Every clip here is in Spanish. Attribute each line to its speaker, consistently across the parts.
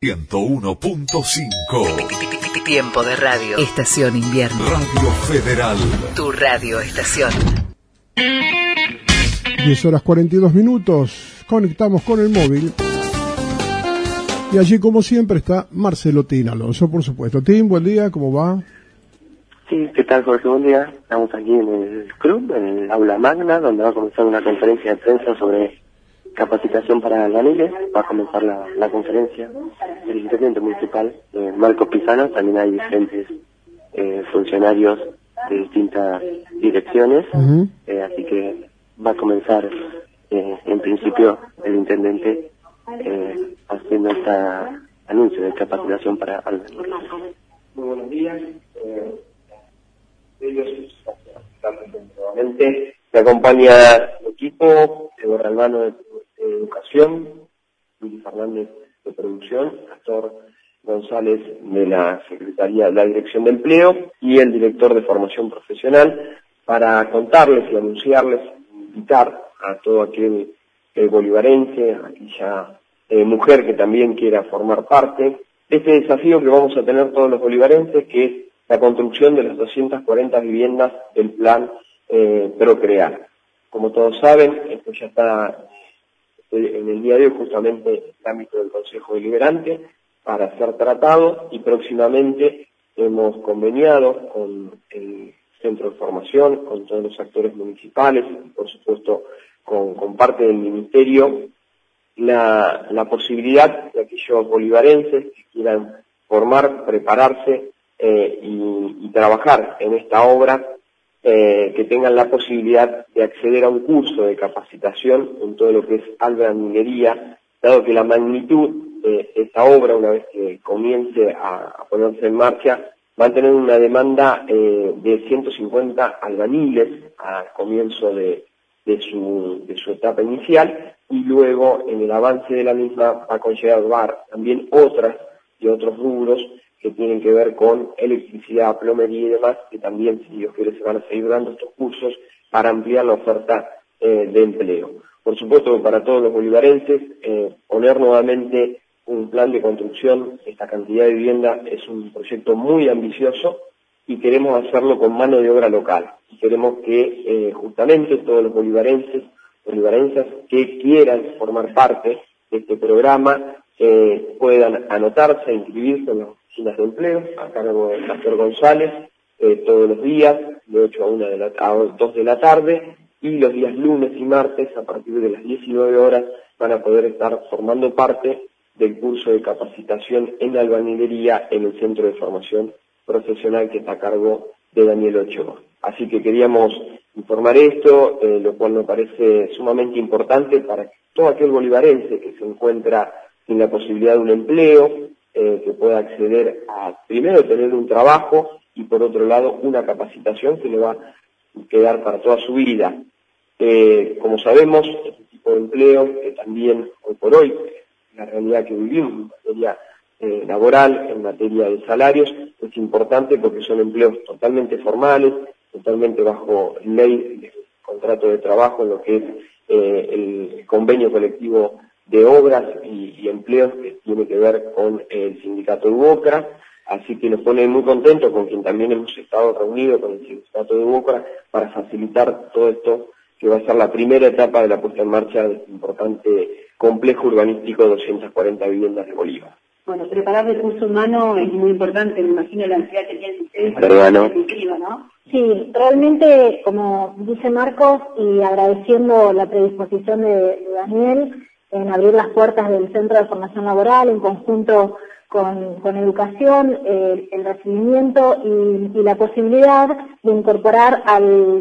Speaker 1: 101.5.
Speaker 2: Tiempo de radio. Estación invierno.
Speaker 1: Radio Federal.
Speaker 2: Tu radio estación.
Speaker 3: 10:42. Conectamos con el móvil. Y allí, como siempre, está Marcelo Tin Alonso, por supuesto. Tin, buen día, ¿cómo va?
Speaker 4: Sí, ¿qué tal, Jorge? Buen día. Estamos aquí en el club, en el aula magna, donde va a comenzar una conferencia de prensa sobre capacitación para albañiles. Va a comenzar la conferencia del intendente municipal, Marcos Pisano. También hay diferentes funcionarios de distintas direcciones. Así que va a comenzar, en principio, el intendente haciendo este anuncio de capacitación para albañiles. Muy buenos días. Nuevamente me acompaña el equipo, Eduardo Albano de Educación, Luis Fernández de Producción, Astor González de la Secretaría de la Dirección de Empleo y el director de Formación Profesional, para contarles y anunciarles, invitar a todo aquel bolivarense, aquella mujer que también quiera formar parte de este desafío que vamos a tener todos los bolivarenses, que es la construcción de las 240 viviendas del plan Procrear. Como todos saben, esto ya está en el día de hoy justamente en el ámbito del Consejo Deliberante para ser tratado, y próximamente hemos conveniado con el Centro de Formación, con todos los actores municipales y por supuesto con parte del Ministerio, la posibilidad de aquellos bolivarenses que quieran formar, prepararse y trabajar en esta obra, que tengan la posibilidad de acceder a un curso de capacitación en todo lo que es albañilería, dado que la magnitud de esta obra, una vez que comience a ponerse en marcha, va a tener una demanda de 150 albañiles al comienzo de su etapa inicial, y luego en el avance de la misma va a conllevar también otros rubros que tienen que ver con electricidad, plomería y demás, que también, si Dios quiere, se van a seguir dando estos cursos para ampliar la oferta de empleo. Por supuesto que para todos los bolivarenses, poner nuevamente un plan de construcción, esta cantidad de vivienda, es un proyecto muy ambicioso y queremos hacerlo con mano de obra local. Y queremos que justamente todos los bolivarensas que quieran formar parte de este programa puedan anotarse e inscribirse en las oficinas de empleo a cargo de Astor González todos los días de 8 a 2 de la tarde, y los días lunes y martes a partir de las 19 horas van a poder estar formando parte del curso de capacitación en albañilería en el Centro de Formación Profesional que está a cargo de Daniel Ochoa. Así que queríamos informar esto, lo cual me parece sumamente importante para todo aquel bolivarense que se encuentra sin la posibilidad de un empleo, que pueda acceder a, primero, tener un trabajo, y por otro lado, una capacitación que le va a quedar para toda su vida. Como sabemos, este tipo de empleo, que también hoy por hoy, la realidad que vivimos en materia laboral, en materia de salarios, es importante porque son empleos totalmente formales, totalmente bajo ley de contrato de trabajo, en lo que es el convenio colectivo de obras y empleos, que tiene que ver con el sindicato de UOCRA. Así que nos pone muy contentos, con quien también hemos estado reunidos con el sindicato de UOCRA, para facilitar todo esto, que va a ser la primera etapa de la puesta en marcha de este importante complejo urbanístico de 240 viviendas de Bolívar.
Speaker 5: Bueno, preparar recursos humanos es muy importante, me imagino la ansiedad que tienen ustedes, ¿no?
Speaker 6: Sí, realmente, como dice Marcos, y agradeciendo la predisposición de Daniel en abrir las puertas del Centro de Formación Laboral en conjunto con Educación, el recibimiento y la posibilidad de incorporar a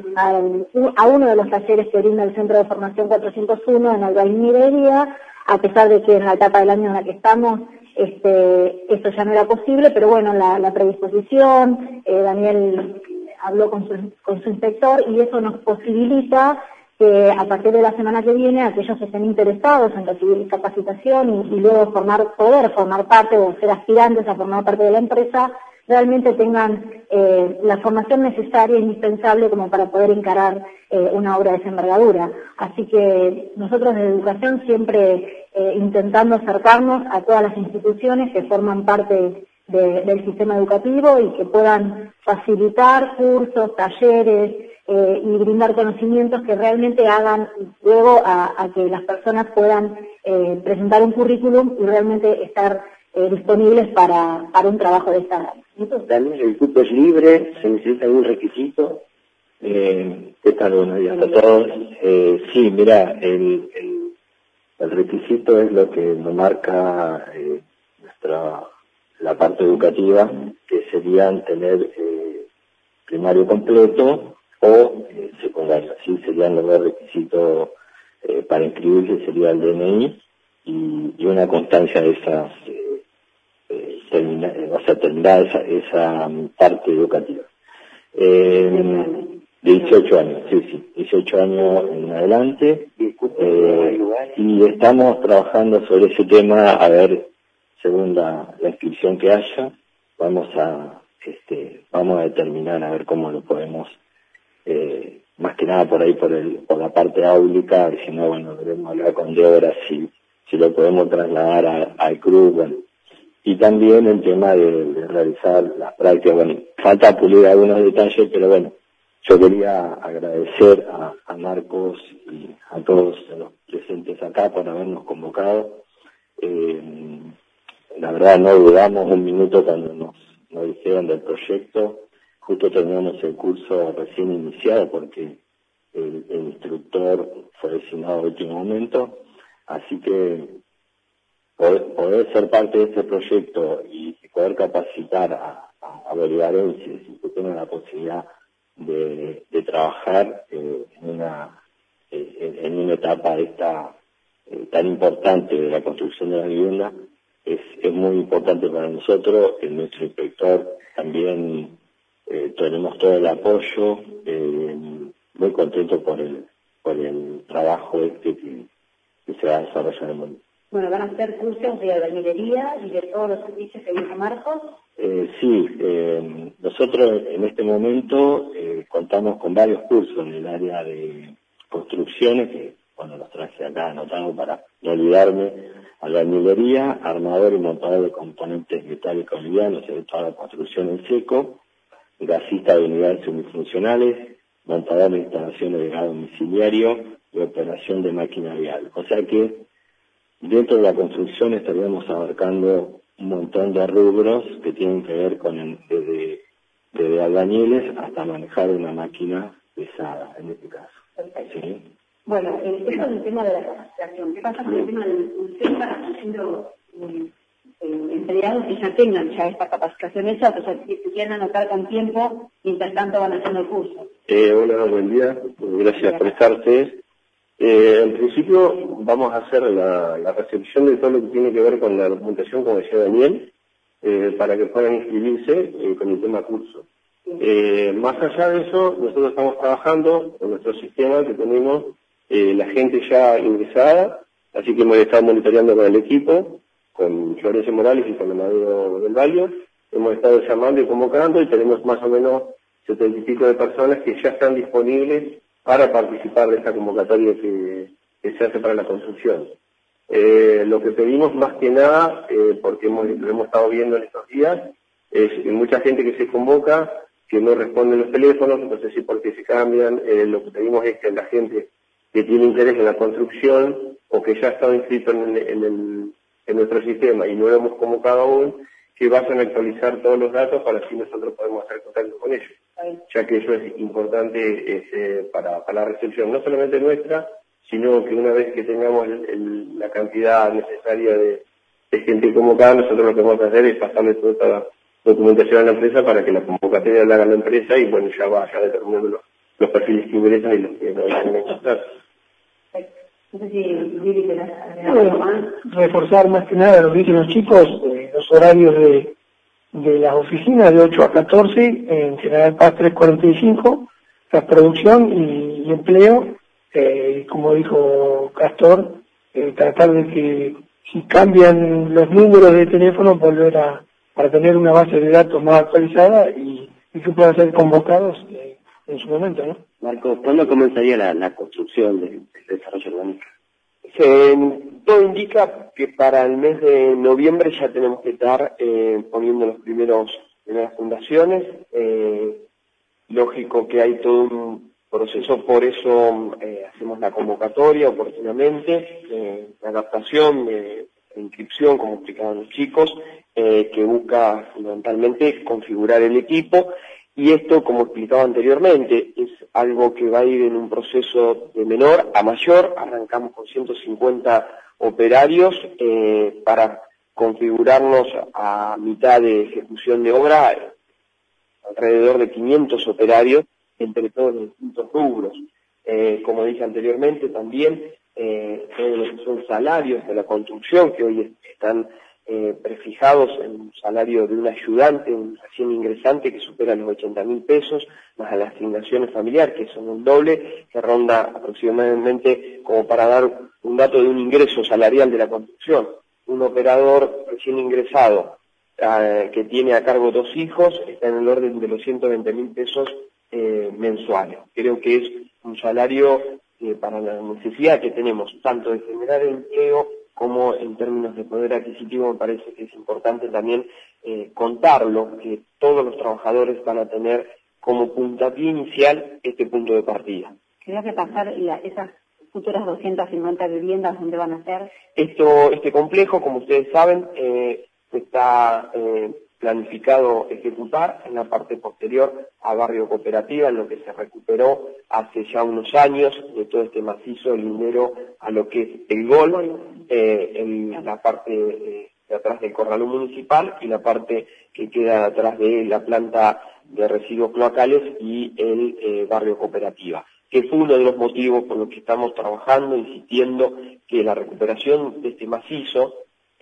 Speaker 6: uno de los talleres que brinda el Centro de Formación 401 en albañilería, a pesar de que en la etapa del año en la que estamos esto ya no era posible, pero bueno, la predisposición, Daniel habló con su inspector, y eso nos posibilita que a partir de la semana que viene aquellos que estén interesados en recibir capacitación y luego poder formar parte o ser aspirantes a formar parte de la empresa, realmente tengan la formación necesaria e indispensable como para poder encarar una obra de esa envergadura. Así que nosotros de Educación siempre intentando acercarnos a todas las instituciones que forman parte del sistema educativo y que puedan facilitar cursos, talleres y brindar conocimientos que realmente hagan luego a que las personas puedan presentar un currículum y realmente estar disponibles para un trabajo de esta área.
Speaker 7: Entonces, también el cupo es libre, se necesita algún requisito. ¿Qué tal? Buenos días a todos. Sí, mira, el requisito es lo que nos marca la parte educativa, que serían tener primario completo o secundario. Así serían los dos requisitos para inscribirse, sería el DNI y una constancia de esas, terminar esa parte educativa. 18 años, sí, 18 años en adelante, y estamos trabajando sobre ese tema, a ver, según la inscripción que haya, vamos a determinar a ver cómo lo podemos, más que nada por ahí por la parte áulica, si no, bueno, debemos hablar con Débora si lo podemos trasladar al club, bueno. Y también el tema de realizar las prácticas, bueno, falta pulir algunos detalles, pero bueno, yo quería agradecer a Marcos y a todos los presentes acá por habernos convocado. La verdad no dudamos un minuto cuando nos dijeron del proyecto. Justo terminamos el curso recién iniciado porque el instructor fue designado a último momento, así que poder ser parte de este proyecto y poder capacitar a bolivarenses y que tengan la posibilidad de trabajar en una etapa esta tan importante de la construcción de la vivienda es muy importante para nosotros. Nuestro inspector también tenemos todo el apoyo, muy contento por el trabajo que se va a desarrollar en el mundo.
Speaker 5: Bueno, van a hacer cursos de albañilería y de todos los servicios que dijo Marcos.
Speaker 7: Sí, nosotros en este momento contamos con varios cursos en el área de construcciones, que bueno, los traje acá anotados para no olvidarme: albañilería, armador y montador de componentes metálicos livianos, sobre toda la construcción en seco, gasista de unidades unifuncionales, montador de instalaciones de gas domiciliario y operación de máquina vial. O sea que dentro de la construcción estaríamos abarcando un montón de rubros que tienen que ver con desde albañiles hasta manejar una máquina pesada, en este caso.
Speaker 5: Perfecto.
Speaker 7: ¿Sí?
Speaker 5: Bueno, eso es el tema de la capacitación. ¿Qué pasa con el tema de la institución para haciendo empleados que ya tengan ya esta capacitación hecha, o sea, que quieran anotar con tiempo, mientras tanto van haciendo el curso?
Speaker 4: Hola, buen día. Gracias por estarte. En principio vamos a hacer la recepción de todo lo que tiene que ver con la documentación, como decía Daniel, para que puedan inscribirse con el tema curso. Más allá de eso, nosotros estamos trabajando con nuestro sistema que tenemos la gente ya ingresada, así que hemos estado monitoreando con el equipo, con Florencio Morales y con Amadeo del Valle. Hemos estado llamando y convocando y tenemos más o menos 70 y pico de personas que ya están disponibles para participar de esta convocatoria que se hace para la construcción. Lo que pedimos más que nada, porque lo hemos estado viendo en estos días, es mucha gente que se convoca, que no responden los teléfonos, no sé si por qué se cambian. Lo que pedimos es que la gente que tiene interés en la construcción o que ya ha estado inscrito en nuestro sistema y no lo hemos convocado aún, que vayan a actualizar todos los datos para así nosotros podemos hacer contacto con ellos, ya que eso es importante para la recepción, no solamente nuestra, sino que una vez que tengamos la cantidad necesaria de gente convocada, nosotros lo que vamos a hacer es pasarle toda la documentación a la empresa para que la convocatoria la haga la empresa y bueno, ya vaya determinando los perfiles que ingresan y los que no van a encontrar.
Speaker 5: No sé si Lili te la
Speaker 8: reforzar más que nada lo que dicen los chicos, los horarios de las oficinas de 8 a 14, en General Paz 345, la producción y empleo, como dijo Castor, tratar de que si cambian los números de teléfono, volver para tener una base de datos más actualizada y que puedan ser convocados en su momento, ¿no?
Speaker 7: Marcos, ¿cuándo comenzaría la construcción del desarrollo urbano?
Speaker 4: Todo indica que para el mes de noviembre ya tenemos que estar poniendo las primeras fundaciones. Lógico que hay todo un proceso, por eso hacemos la convocatoria oportunamente, la adaptación de inscripción, como explicaban los chicos, que busca fundamentalmente configurar el equipo. Y esto, como explicaba anteriormente, es algo que va a ir en un proceso de menor a mayor. Arrancamos con 150 operarios para configurarnos a mitad de ejecución de obra, alrededor de 500 operarios entre todos los distintos rubros. Como dije anteriormente, también todos los que son salarios de la construcción, que hoy están prefijados en un salario de un ayudante, un recién ingresante que supera los 80.000 pesos, más a las asignaciones familiares, que son un doble, que ronda aproximadamente, como para dar un dato de un ingreso salarial de la construcción. Un operador recién ingresado que tiene a cargo 2 hijos está en el orden de los 120.000 pesos mensuales. Creo que es un salario para la necesidad que tenemos, tanto de generar empleo como en términos de poder adquisitivo. Me parece que es importante también contarlo, que todos los trabajadores van a tener como puntapié inicial este punto de partida.
Speaker 5: Creo que pasar esas futuras 250 viviendas, ¿dónde van a ser?
Speaker 4: Este complejo, como ustedes saben, está planificado ejecutar en la parte posterior a Barrio Cooperativa, en lo que se recuperó hace ya unos años de todo este macizo lindero a lo que es el GOL, en la parte de atrás del corralón municipal y la parte que queda atrás de la planta de residuos cloacales y el Barrio Cooperativa, que fue uno de los motivos por los que estamos trabajando, insistiendo que la recuperación de este macizo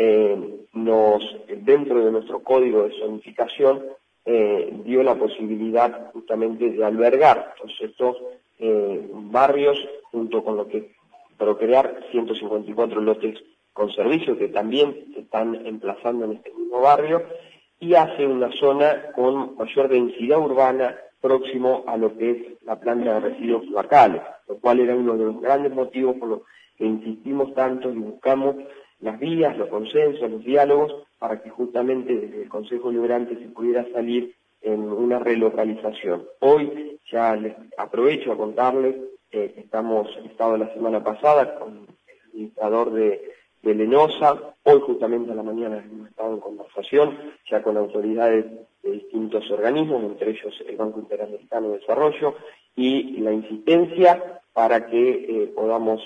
Speaker 4: dentro de nuestro código de zonificación, dio la posibilidad justamente de albergar todos estos barrios, junto con lo que procrear 154 lotes con servicio que también se están emplazando en este mismo barrio, y hace una zona con mayor densidad urbana próximo a lo que es la planta de residuos cloacales, lo cual era uno de los grandes motivos por los que insistimos tanto y buscamos las vías, los consensos, los diálogos, para que justamente desde el Consejo Liberante se pudiera salir en una relocalización. Hoy ya les aprovecho a contarles que hemos estado la semana pasada con el administrador de Lenosa. Hoy justamente a la mañana hemos estado en conversación ya con autoridades de distintos organismos, entre ellos el Banco Interamericano de Desarrollo, y la insistencia para que podamos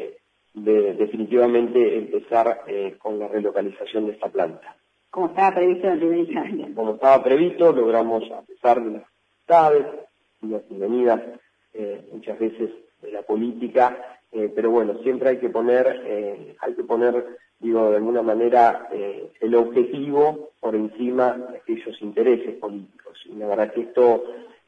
Speaker 4: definitivamente empezar con la relocalización de esta planta.
Speaker 5: Como estaba previsto en la primera instancia.
Speaker 4: Como estaba previsto, logramos, a pesar de las dificultades y las venidas muchas veces de la política, pero bueno, siempre hay que poner, digo, de alguna manera, el objetivo por encima de aquellos intereses políticos. Y la verdad que esto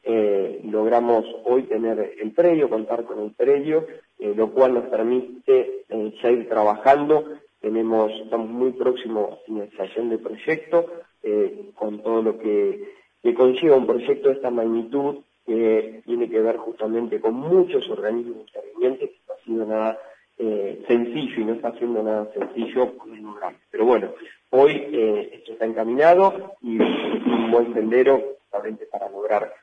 Speaker 4: logramos hoy tener el predio, contar con el predio, lo cual nos permite ya ir trabajando. Estamos muy próximos a finalización de proyecto, con todo lo que conlleva un proyecto de esta magnitud, que tiene que ver justamente con muchos organismos intervinientes, que no ha sido nada sencillo y no está haciendo nada sencillo poder lograr. Pero bueno, hoy esto está encaminado y es un buen sendero justamente para lograr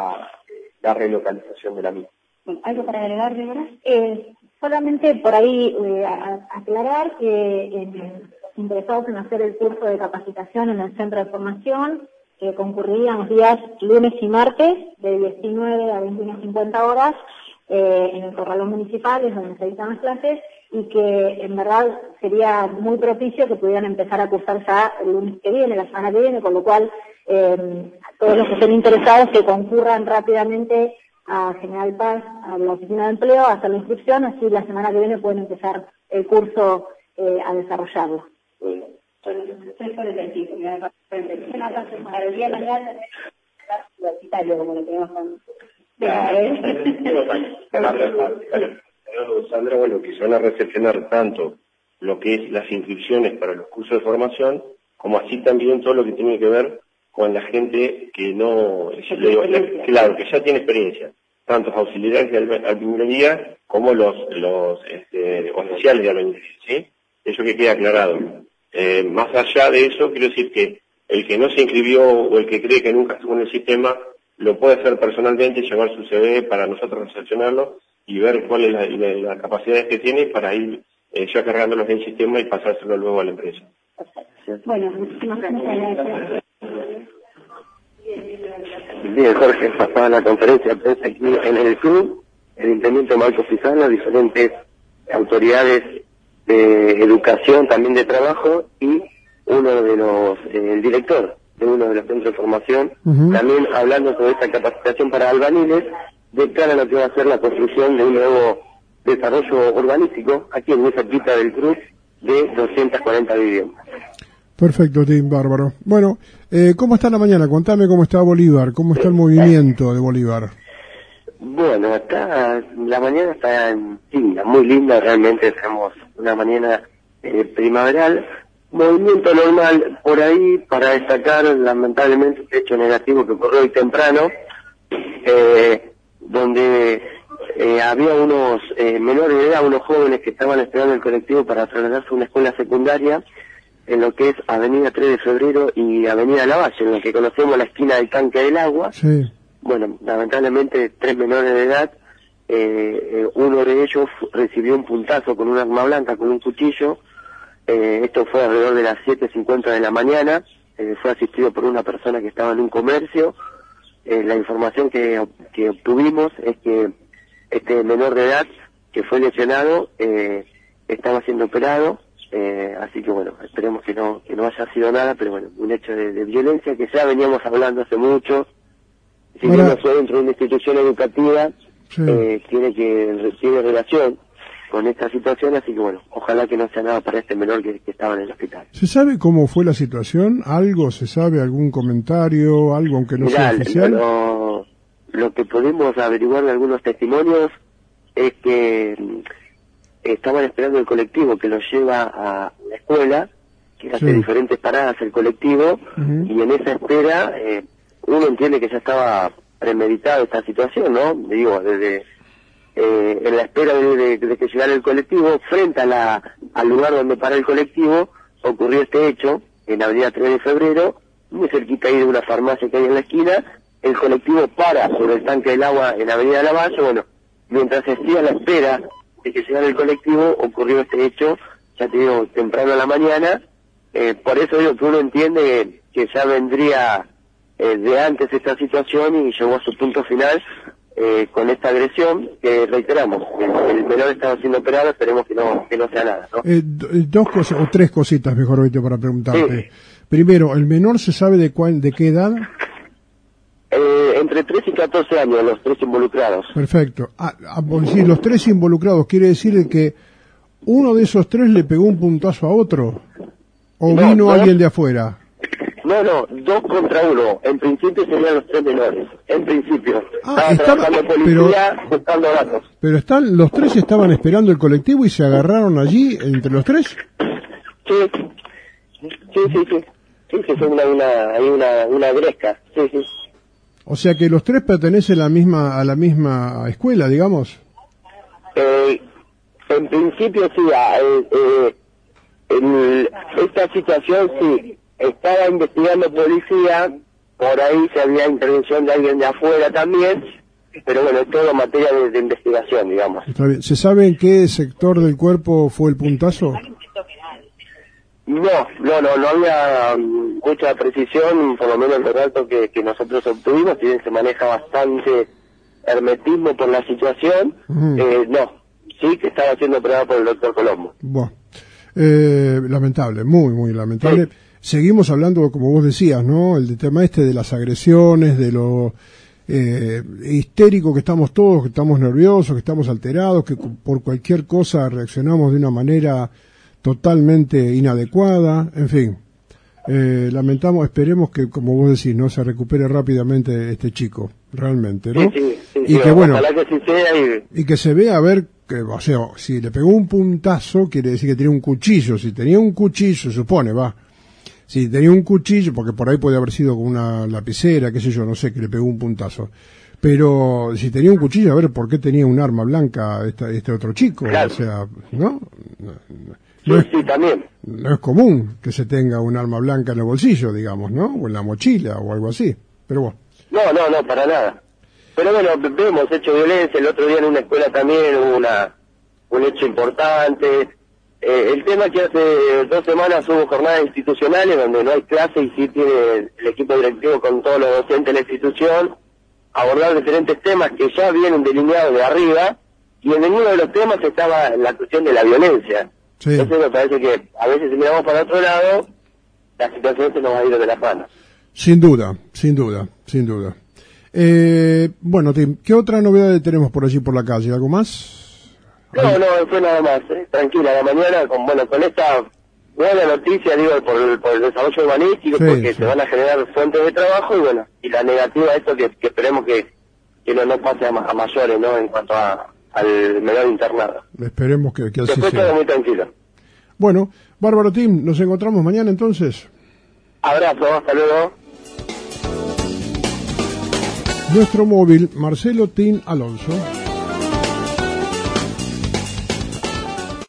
Speaker 4: la relocalización de la misma.
Speaker 5: Bueno, ¿algo para agregar, Débora?
Speaker 6: Solamente por ahí aclarar que los interesados en hacer el curso de capacitación en el centro de formación concurrirían los días lunes y martes de 19 a 21:50 horas en el corralón municipal, es donde se dictan las clases, y que en verdad sería muy propicio que pudieran empezar a cursar ya el lunes que viene, la semana que viene, con lo cual todos los que estén interesados que concurran rápidamente a General Paz, a la oficina de empleo, a hacer la inscripción, así la semana que viene pueden empezar el curso a desarrollarlo.
Speaker 5: Estoy por el dentista, para el día de mañana, como lo tenemos con...
Speaker 7: Sandra, bueno, que se van a recepcionar tanto lo que es las inscripciones para los cursos de formación, como así también todo lo que tiene que ver con la gente que no, claro, que ya tiene experiencia.
Speaker 4: tanto los auxiliares de albañilería como los oficiales de albañilería, ¿sí? Eso que quede aclarado. Más allá de eso, quiero decir que el que no se inscribió o el que cree que nunca estuvo en el sistema, lo puede hacer personalmente, llevar su CV para nosotros recepcionarlo y ver cuál es la capacidad que tiene para ir ya cargándolos en el sistema y pasárselo luego a la empresa.
Speaker 5: Bueno, muchísimas gracias.
Speaker 9: Bien, Jorge, pasaba la conferencia de prensa aquí en el club, el intendente Marcos Pizano, diferentes autoridades de educación, también de trabajo, y uno de los, el director de uno de los centros de formación, también hablando sobre esta capacitación para albañiles, de cara a lo que va a ser la construcción de un nuevo desarrollo urbanístico, aquí en muy cerquita del Cruz, de 240 viviendas.
Speaker 3: Perfecto, Tim, bárbaro. Bueno, ¿cómo está la mañana? Contame cómo está Bolívar, cómo está el movimiento de Bolívar.
Speaker 9: Bueno, acá la mañana está linda, muy linda, realmente tenemos una mañana primaveral, movimiento normal por ahí, para destacar lamentablemente un hecho negativo que ocurrió hoy temprano, donde había unos menores de edad, unos jóvenes que estaban esperando el colectivo para trasladarse a una escuela secundaria, en lo que es Avenida 3 de Febrero y Avenida Lavalle, en lo que conocemos la esquina del tanque del agua.
Speaker 3: Sí.
Speaker 9: Bueno, lamentablemente 3 menores de edad, uno de ellos recibió un puntazo con un arma blanca, con un cuchillo. Esto fue alrededor de las 7:50 de la mañana. Fue asistido por una persona que estaba en un comercio. La información que obtuvimos es que este menor de edad que fue lesionado estaba siendo operado. Así que bueno, esperemos que no haya sido nada, pero bueno, un hecho de violencia que ya veníamos hablando hace mucho. Si bien no fue dentro de una institución educativa,
Speaker 3: sí,
Speaker 9: tiene relación con esta situación, así que bueno, ojalá que no sea nada para este menor que estaba en el hospital.
Speaker 3: ¿Se sabe cómo fue la situación? ¿Algo se sabe? ¿Algún comentario? ¿Algo aunque no sea oficial?
Speaker 9: Lo que podemos averiguar de algunos testimonios es que estaban esperando el colectivo que los lleva a la escuela, que hace diferentes paradas el colectivo, y en esa espera uno entiende que ya estaba premeditado esta situación, ¿no? Digo, desde en la espera de que llegara el colectivo, frente al lugar donde para el colectivo, ocurrió este hecho, en Avenida 3 de Febrero, muy cerquita ahí de una farmacia que hay en la esquina. El colectivo para sobre el tanque del agua en Avenida Lavalle. Bueno, mientras se hacía la espera de que llegara el colectivo, ocurrió este hecho, ya te digo, temprano a la mañana. Por eso digo que uno entiende que ya vendría de antes esta situación y llegó a su punto final con esta agresión, que reiteramos, el menor estaba siendo operado, esperemos que no sea nada, ¿no?
Speaker 3: Dos cosas, o tres cositas, mejor dicho, para preguntarte. Sí. Primero, ¿el menor se sabe de qué edad?
Speaker 9: Entre 3 y 14 años, los 3 involucrados.
Speaker 3: Perfecto. Si los 3 involucrados, ¿quiere decir que uno de esos 3 le pegó un puntazo a otro? ¿O vino alguien de afuera?
Speaker 9: No, 2 contra 1. En principio serían los 3 menores. En principio.
Speaker 3: Estaba
Speaker 9: policía buscando datos.
Speaker 3: Pero los 3 estaban esperando el colectivo y se agarraron allí entre los 3.
Speaker 9: Sí, fue una gresca. Sí.
Speaker 3: O sea que los 3 pertenecen a la misma escuela, digamos.
Speaker 9: En principio sí. Esta situación sí. Estaba investigando policía, por ahí se había intervención de alguien de afuera también, pero bueno, es todo materia de investigación, digamos.
Speaker 3: Está bien. ¿Se sabe en qué sector del cuerpo fue el puntazo?
Speaker 9: No había mucha precisión, por lo menos el dato que nosotros obtuvimos, si bien se maneja bastante hermetismo por la situación, sí que estaba siendo operado por el doctor Colombo.
Speaker 3: Bueno, lamentable, muy, muy lamentable. Sí. Seguimos hablando, como vos decías, ¿no? El tema de las agresiones, de lo histérico que estamos todos, que estamos nerviosos, que estamos alterados, que por cualquier cosa reaccionamos de una manera totalmente inadecuada, en fin. Lamentamos, esperemos que, como vos decís, no se recupere rápidamente este chico, realmente, ¿no?
Speaker 9: Sí,
Speaker 3: y que bueno,
Speaker 9: ojalá que sí sea
Speaker 3: y que se vea, a ver, que, o sea, si le pegó un puntazo, quiere decir que tenía un cuchillo. Si tenía un cuchillo, supone, si tenía un cuchillo, porque por ahí puede haber sido con una lapicera, qué sé yo, no sé, que le pegó un puntazo. Pero si tenía un cuchillo, a ver, ¿por qué tenía un arma blanca este otro chico?
Speaker 4: Claro.
Speaker 3: O sea, ¿no?
Speaker 4: Sí, también.
Speaker 3: No es común que se tenga un arma blanca en el bolsillo, digamos, ¿no? O en la mochila o algo así. Pero bueno.
Speaker 4: No, para nada. Pero bueno, vemos hechos de violencia. El otro día en una escuela también hubo un hecho importante. El tema es que hace 2 semanas hubo jornadas institucionales donde no hay clase y sí tiene el equipo directivo con todos los docentes de la institución abordar diferentes temas que ya vienen delineados de arriba, y en ninguno de los temas estaba la cuestión de la violencia.
Speaker 3: Sí.
Speaker 4: Entonces me parece que a veces si miramos para otro lado, la situación se nos va a ir de las manos.
Speaker 3: Sin duda. Bueno, Tim, ¿qué otra novedad tenemos por allí por la calle? ¿Algo más?
Speaker 4: No, fue nada más, tranquila, la mañana con esta buena noticia, digo, por el desarrollo urbanístico,
Speaker 3: Sí,
Speaker 4: porque
Speaker 3: sí.
Speaker 4: se van a generar fuentes de trabajo, y la negativa esto que esperemos que no pase a mayores, ¿no? En cuanto al menor internado.
Speaker 3: Esperemos que así
Speaker 4: Después todo
Speaker 3: sea.
Speaker 4: muy tranquilo.
Speaker 3: Bueno, bárbaro, Tim, nos encontramos mañana entonces.
Speaker 4: Abrazo, hasta luego.
Speaker 3: Nuestro móvil, Marcelo Tim Alonso.